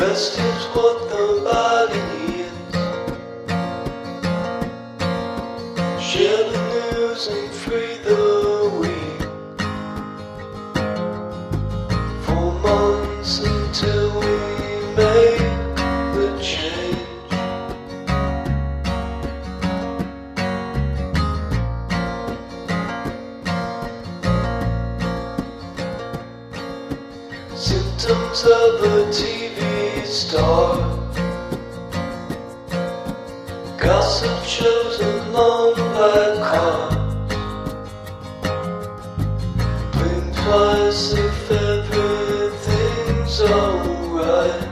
Rest is what the body needs. Share the news and free the weak. 4 months until we make the change. Symptoms of a TV star. Gossip shows a long black car. Blink twice if everything's alright.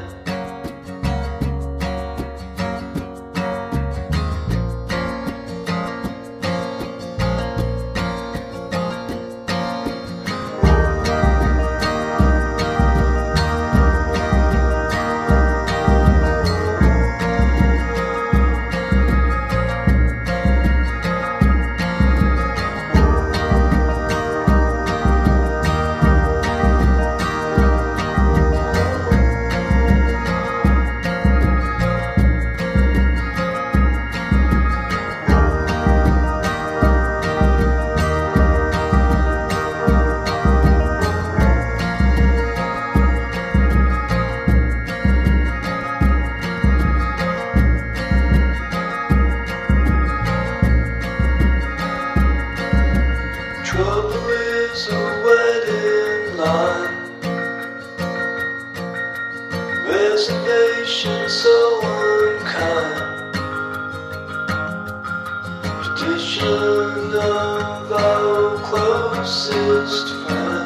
Trouble is a wedding line. Reservation so unkind. Tradition of our closest friend.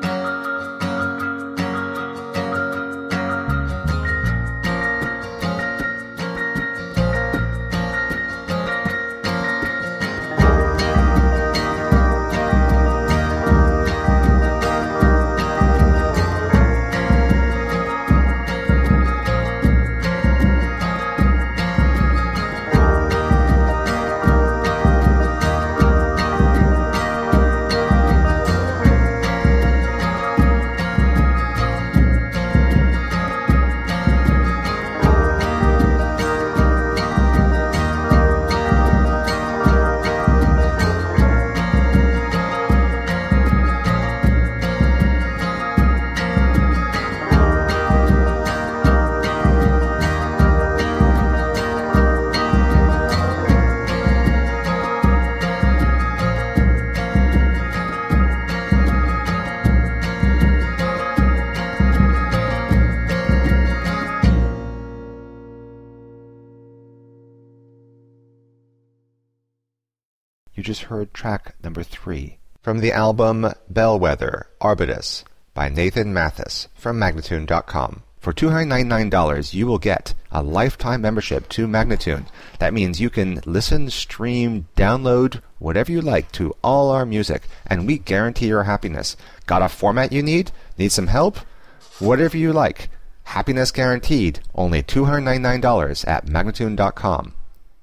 You just heard track number 3 from the album Bellwether, Arbutus by Nathan Mathis from Magnatune.com. For $299, you will get a lifetime membership to Magnatune. That means you can listen, stream, download, whatever you like to all our music, and we guarantee your happiness. Got a format you need? Need some help? Whatever you like. Happiness guaranteed. Only $299 at Magnatune.com.